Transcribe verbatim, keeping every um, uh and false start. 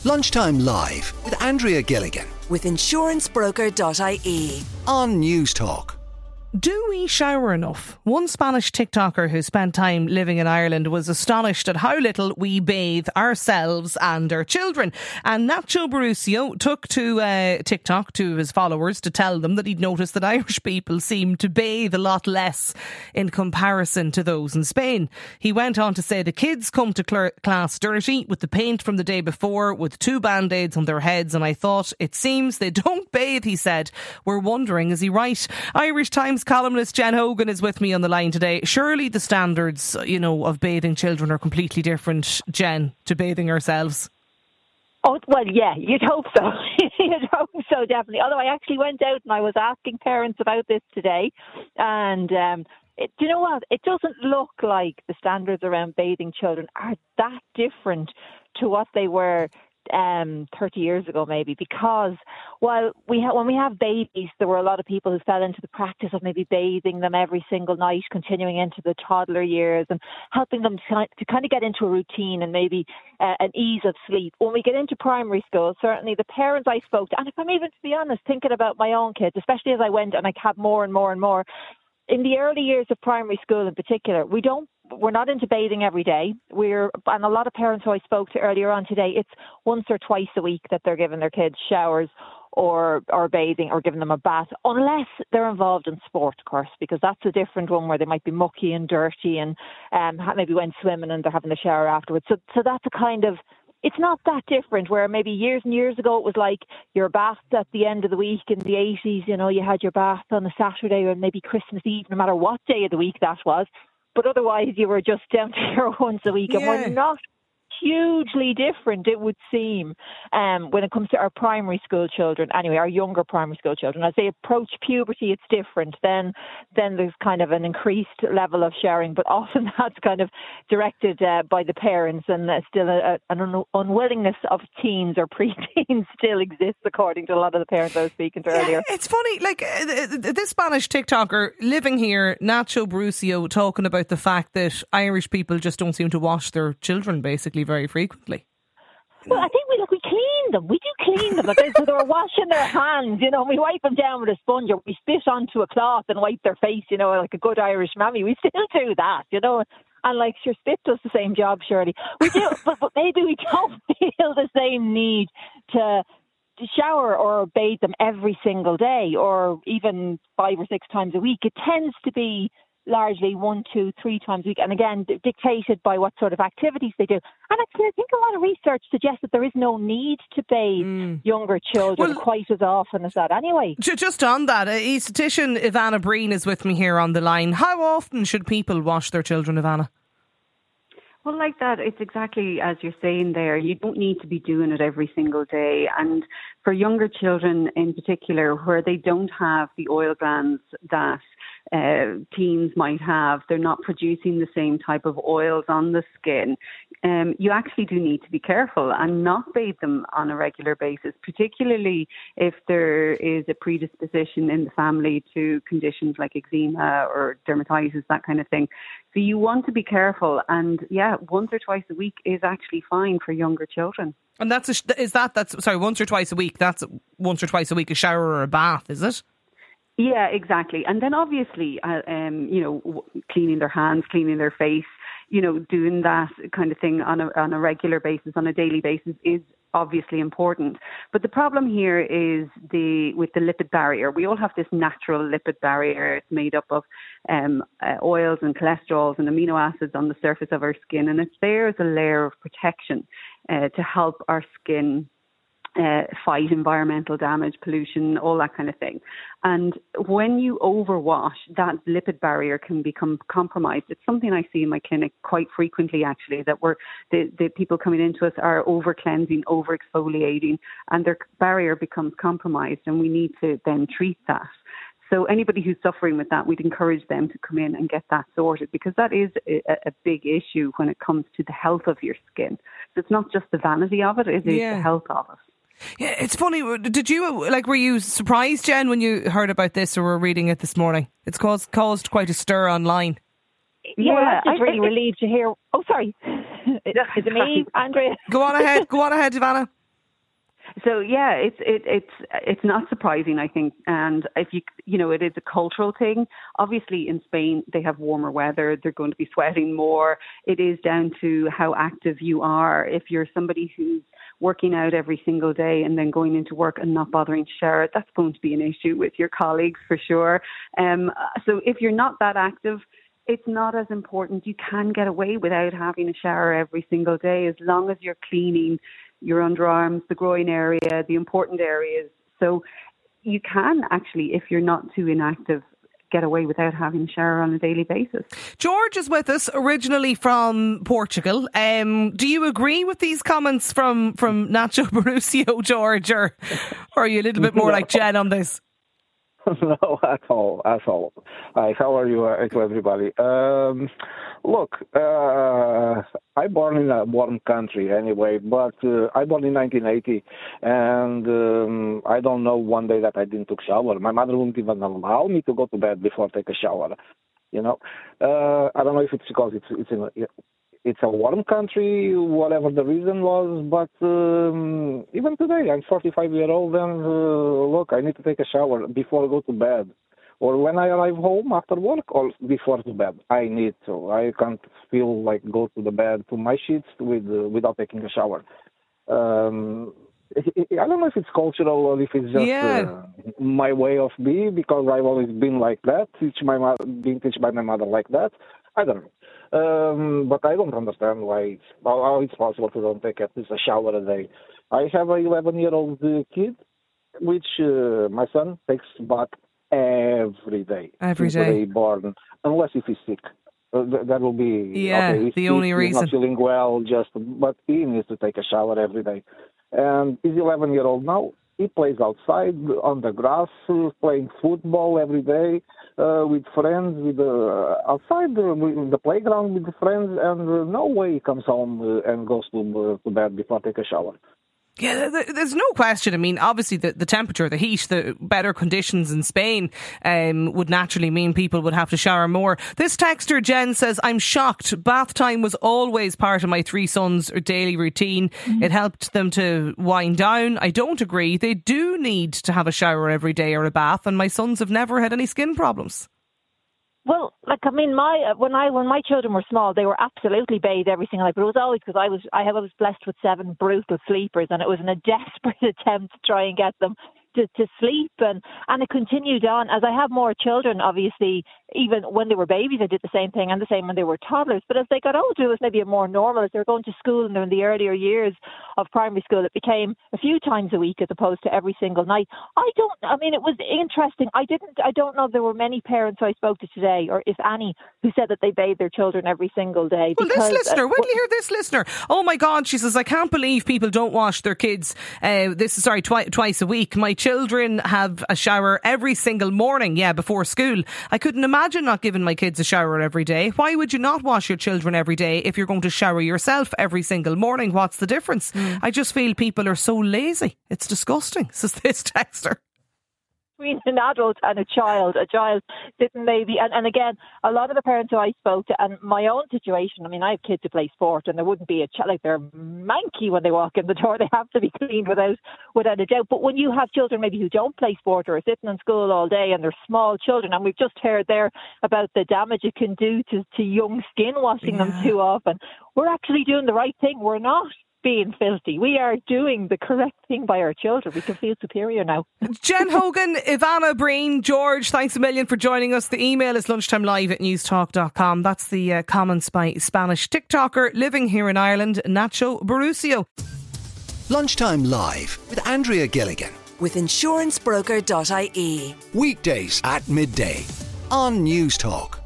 Lunchtime Live with Andrea Gilligan with insurance broker dot I E on News Talk. Do we shower enough? One Spanish TikToker who spent time living in Ireland was astonished at how little we bathe ourselves and our children. And Nacho Borusio took to uh, TikTok to his followers to tell them that he'd noticed that Irish people seem to bathe a lot less in comparison to those in Spain. He went on to say the kids come to cl- class dirty with the paint from the day before, with two band-aids on their heads, and I thought, it seems they don't bathe, he said. We're wondering, is he right? Irish Times columnist Jen Hogan is with me on the line today. Surely the standards, you know, of bathing children are completely different, Jen, to bathing ourselves. Oh, well, yeah, you'd hope so. You'd hope so, definitely. Although I actually went out and I was asking parents about this today. And um, it, do you know what? It doesn't look like the standards around bathing children are that different to what they were um thirty years ago, maybe, because while we ha- when we have babies, there were a lot of people who fell into the practice of maybe bathing them every single night, continuing into the toddler years and helping them to, to kind of get into a routine and maybe uh, an ease of sleep. When we get into primary school, certainly the parents I spoke to, and if I'm even to be honest, thinking about my own kids, especially as I went and I have more and more and more, in the early years of primary school in particular, we don't We're not into bathing every day. We're, and a lot of parents who I spoke to earlier on today, it's once or twice a week that they're giving their kids showers or or bathing or giving them a bath, unless they're involved in sport, of course, because that's a different one where they might be mucky and dirty and um, maybe went swimming and they're having the shower afterwards. So, so that's a kind of, it's not that different, where maybe years and years ago it was like your bath at the end of the week in the eighties, you know, you had your bath on a Saturday or maybe Christmas Eve, no matter what day of the week that was. But otherwise, you were just down to your once a week. Yeah. And we're not hugely different, it would seem, um, when it comes to our primary school children. Anyway, our younger primary school children. As they approach puberty, it's different. Then then there's kind of an increased level of sharing, but often that's kind of directed uh, by the parents, and uh, still a, an un- unwillingness of teens or preteens still exists, according to a lot of the parents I was speaking to yeah, earlier. It's funny, like uh, this Spanish TikToker living here, Nacho Borusio, talking about the fact that Irish people just don't seem to wash their children basically very frequently. Well, I think we look, we clean them. We do clean them. But they, so they were washing their hands, you know, we wipe them down with a sponge, or we spit onto a cloth and wipe their face, you know, like a good Irish mammy. We still do that, you know. And like, sure, spit does the same job, surely. We do, but, but maybe we don't feel the same need to to shower or bathe them every single day, or even five or six times a week. It tends to be largely one, two, three times a week, and again d- dictated by what sort of activities they do. And actually, I think a lot of research suggests that there is no need to bathe mm. younger children well, quite as often as that anyway. Just on that, aesthetician Ivana Breen is with me here on the line. How often should people wash their children, Ivana? Well, like that, it's exactly as you're saying there. You don't need to be doing it every single day. And for younger children in particular, where they don't have the oil glands that uh, teens might have, they're not producing the same type of oils on the skin. Um, you actually do need to be careful and not bathe them on a regular basis, particularly if there is a predisposition in the family to conditions like eczema or dermatitis, that kind of thing. So you want to be careful, and yeah, once or twice a week is actually fine for younger children. And that's a, is that that's sorry, once or twice a week? That's once or twice a week a shower or a bath, is it? Yeah, exactly. And then obviously, uh, um, you know, w- cleaning their hands, cleaning their face, you know, doing that kind of thing on a on a regular basis, on a daily basis, is obviously important. But the problem here is the with the lipid barrier. We all have this natural lipid barrier. It's made up of um, uh, oils and cholesterols and amino acids on the surface of our skin, and it's there as a layer of protection uh, to help our skin Uh, fight environmental damage, pollution, all that kind of thing. And when you overwash, that lipid barrier can become compromised. It's something I see in my clinic quite frequently, actually, that we're, the, the people coming into us are over cleansing, over exfoliating, and their barrier becomes compromised, and we need to then treat that. So anybody who's suffering with that, we'd encourage them to come in and get that sorted, because that is a, a big issue when it comes to the health of your skin. So it's not just the vanity of it, it is yeah. the health of it. Yeah, it's funny. Did you, like, were you surprised, Jen, when you heard about this or were reading it this morning? It's caused caused quite a stir online. Yeah, yeah I'm just really I, relieved to hear. Oh, sorry. Is it me, Andrea? Go on ahead. Go on ahead, Ivana. So yeah, it's it, it's it's not surprising, I think. And if you you know, it is a cultural thing. Obviously, in Spain they have warmer weather; they're going to be sweating more. It is down to how active you are. If you're somebody who's working out every single day and then going into work and not bothering to shower, that's going to be an issue with your colleagues for sure. Um, so if you're not that active, it's not as important. You can get away without having a shower every single day as long as you're cleaning your underarms, the groin area, the important areas. So you can actually, if you're not too inactive, get away without having a shower on a daily basis. George is with us, originally from Portugal. Um, do you agree with these comments from, from Nacho Borussia, George, or, or are you a little bit more like Jen on this? No, at all, at all. Hi, how are you, uh, to everybody? Um, look, uh, I born in a warm country anyway, but uh, I born in nineteen eighty, and um, I don't know one day that I didn't take shower. My mother wouldn't even allow me to go to bed before I take a shower. You know, uh, I don't know if it's because it's it's in a, it's a warm country, whatever the reason was, but um, even today, I'm forty-five years old, and uh, look, I need to take a shower before I go to bed, or when I arrive home after work, or before to bed. I need to. I can't feel like go to the bed, to my sheets with uh, without taking a shower. Um, I don't know if it's cultural or if it's just yeah. uh, my way of being, because I've always been like that, teach my mo- being taught by my mother like that. I don't know. Um, but I don't understand why it's, how it's possible to don't take at least a shower a day. I have an eleven-year-old uh, kid, which uh, my son takes bath every day. Every since day. the day born, unless if he's sick. Uh, th- that will be yeah, okay, the he's, only he's reason. He's not feeling well, just but he needs to take a shower every day. And he's eleven-year-old now. He plays outside on the grass, uh, playing football every day uh, with friends, with uh, outside uh, in the playground with the friends, and uh, no way he comes home uh, and goes to, uh, to bed before take a shower. Yeah, there's no question. I mean, obviously the, the temperature, the heat, the better conditions in Spain um, would naturally mean people would have to shower more. This texter, Jen, says, I'm shocked. Bath time was always part of my three sons' daily routine. Mm-hmm. It helped them to wind down. I don't agree. They do need to have a shower every day or a bath, and my sons have never had any skin problems. Well, like I mean, my when I when my children were small, they were absolutely bathed every single night. But it was always because I was I was blessed with seven brutal sleepers, and it was in a desperate attempt to try and get them to, to sleep, and and it continued on. As I have more children, obviously, even when they were babies, I did the same thing, and the same when they were toddlers. But as they got older, it was maybe a more normal. As they were going to school and they're in the earlier years of primary school, it became a few times a week as opposed to every single night. I don't. I mean, it was interesting. I didn't. I don't know if there were many parents I spoke to today, or if any, who said that they bathe their children every single day. Well, because, this listener, uh, wait till you hear this listener. Oh my God, she says, I can't believe people don't wash their kids. Uh, this is sorry, twi- twice a week. My children have a shower every single morning. Yeah, before school. I couldn't imagine not giving my kids a shower every day. Why would you not wash your children every day if you're going to shower yourself every single morning? What's the difference? Mm. I just feel people are so lazy. It's disgusting, says this texter. Between an adult and a child, a child didn't maybe, and, and again, a lot of the parents who I spoke to, and my own situation, I mean, I have kids who play sport, and there wouldn't be a child, like they're manky when they walk in the door, they have to be cleaned without without a doubt. But when you have children maybe who don't play sport or are sitting in school all day and they're small children, and we've just heard there about the damage it can do to, to young skin washing yeah. them too often, we're actually doing the right thing. We're not being filthy. We are doing the correct thing by our children. We can feel superior now. Jen Hogan, Ivana Breen, George, thanks a million for joining us. The email is lunchtimelive at newstalk dot com. That's the uh, comments by Spanish TikToker living here in Ireland, Nacho Borussia. Lunchtime Live with Andrea Gilligan. With insurance broker dot I E. Weekdays at midday on Newstalk.